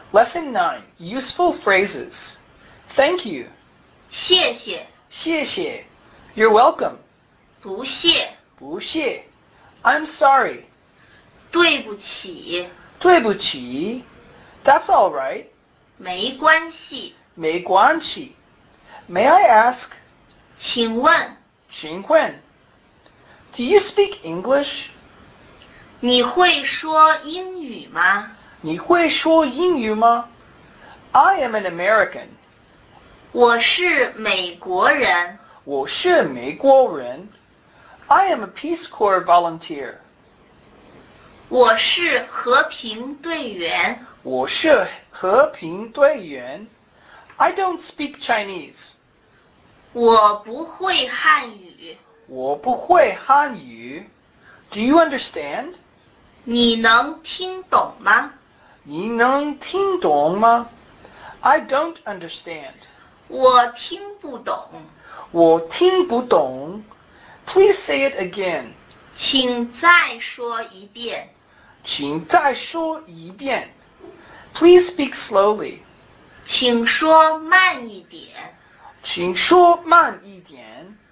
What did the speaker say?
Lesson 9. Useful phrases. Thank you. 谢谢， 谢谢. You're welcome. 不谢， 不谢. I'm sorry. 对不起， 对不起. That's all right. 没关系， 没关系. May I ask? 请问请问. Do you speak English? 你会说英语吗？ 你会说英语吗? I am an American. 我是美国人， 我是美国人. I am a Peace Corps volunteer. 我是和平队员， 我是和平队员. I don't speak Chinese. 我不会汉语， 我不会汉语. Do you understand? 你能听懂吗？ 你能听懂吗? I don't understand. 我听不懂， 我听不懂. Please say it again. 请再说一遍。 请再说一遍. Please speak slowly. 请说慢一点。 请说慢一点.